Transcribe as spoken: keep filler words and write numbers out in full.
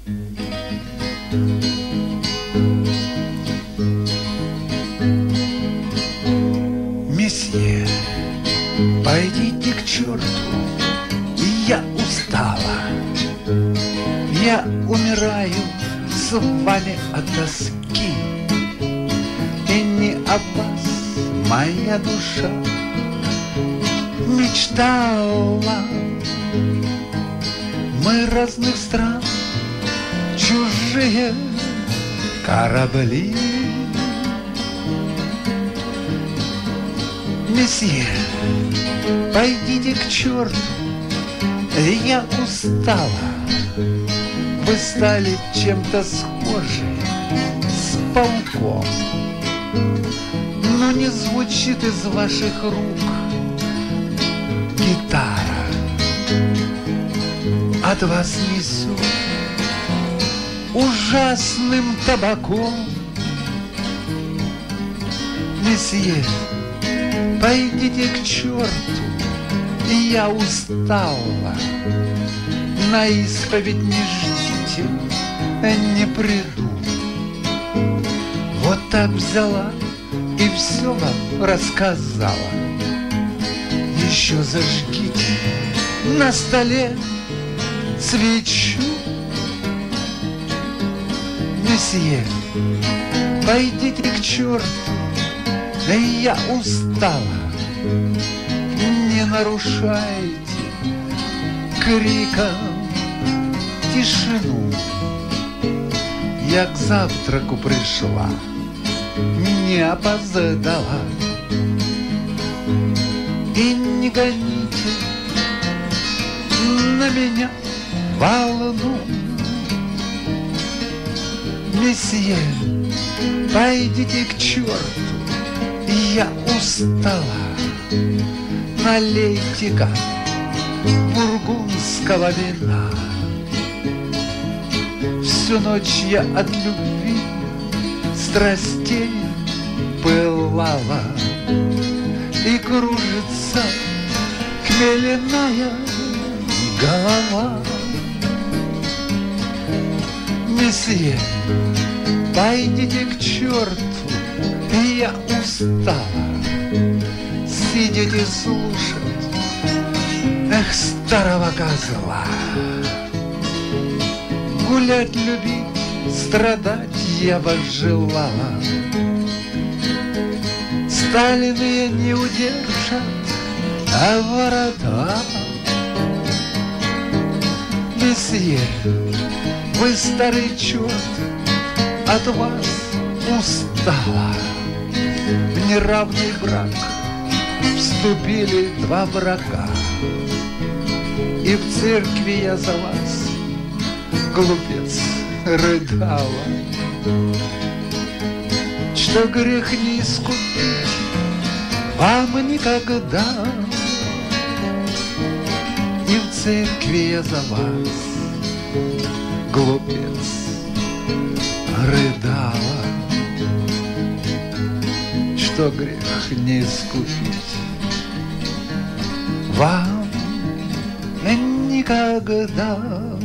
Месье, пойдите к черту, я устала. Я умираю с вами от тоски, и не о вас моя душа мечтала. Мы разных стран, чужие корабли. Месье, пойдите к черту, я устала. Вы стали чем-то схожи с пауком, но не звучит из ваших рук гитара. От вас несет ужасным табаком. Месье, пойдите к черту, я устала. На исповедь не ждите, не приду. Вот так взяла и все вам рассказала. Еще зажгите на столе свечу. Месье, пойдите к черту, я устала. Не нарушайте криком тишину. Я к завтраку пришла, не опоздала. И не гоните на меня волну. Месье, пойдите к черту, я устала. Налейте-ка бургундского вина. Всю ночь я от любви страстей пылала, и кружится хмельная голова. Месье, пойдите к черту, я устала. Сидите слушать, эх, старого козла. Гулять, любить, страдать я вас желала. Стальные не удержат, а ворота. Месье, вы старый черт, от вас устала. В неравный брак вступили два врага, и в церкви я за вас, глупец, рыдала. Что грех не искупить вам никогда, и в церкви я за вас, глупец, рыдала. Что грех не искупить вам никогда.